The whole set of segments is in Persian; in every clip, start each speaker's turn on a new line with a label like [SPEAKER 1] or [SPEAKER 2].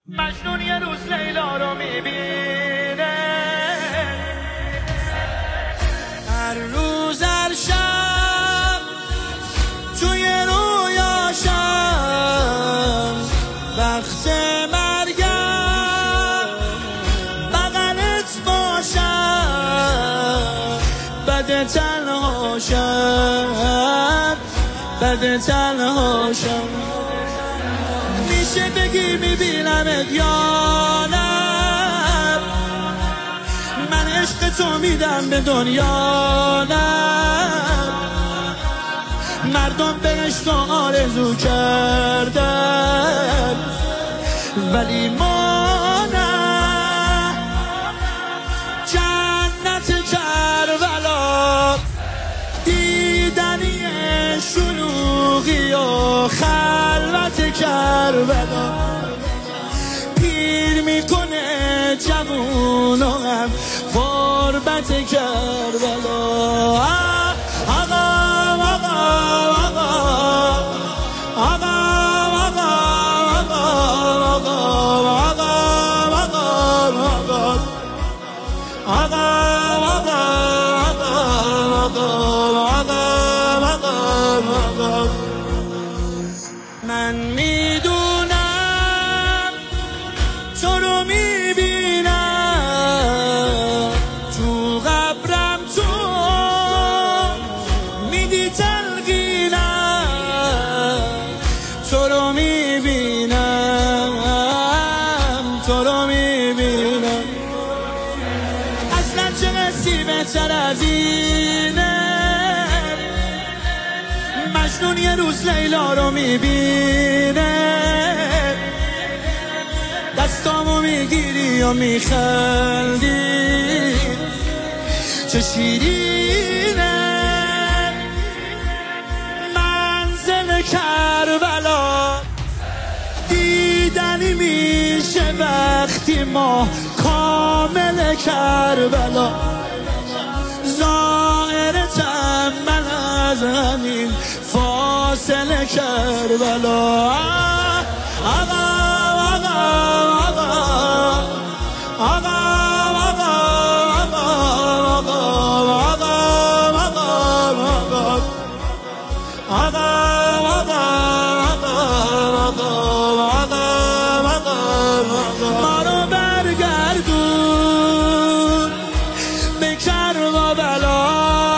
[SPEAKER 1] مجنون یه روز لیلا رو میبینه،
[SPEAKER 2] هر روز هر شب توی رویاشم، وقت مرگم بغلت باشم، بد تنهاشم، بد تنهاشم. میشه بگی میبینمت یا نه؟ من عشق تو میدم به دنیا نه؟ مردم بهشت آرزو کردن ولی ما نه. جنت کربلا دیدنی شلوغی و خلوت کربلا، پیر میکنه جوون و هم غربت کربلا. من میدونم تو رو میبینم، تو قبرم تو میدی تلقینم، تو رو میبینم، تو رو میبینم. اصلا چه قصی بهتر از اینه؟ مجنون یه روز لیلا رو میبینه، دستامو میگیری و میخندی، چه شیرینه منزل کربلا. دیدنی میشه وقتی ما کامل کربلا، ظاهرتم من از همین فاصله کربلا. آقا آقا آقا آقا ما رو برگردون به کربلا،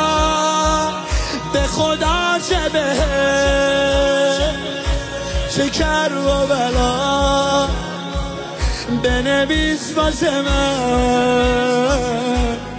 [SPEAKER 2] به خدا چه بهه چه کربلا، بنویس واسه من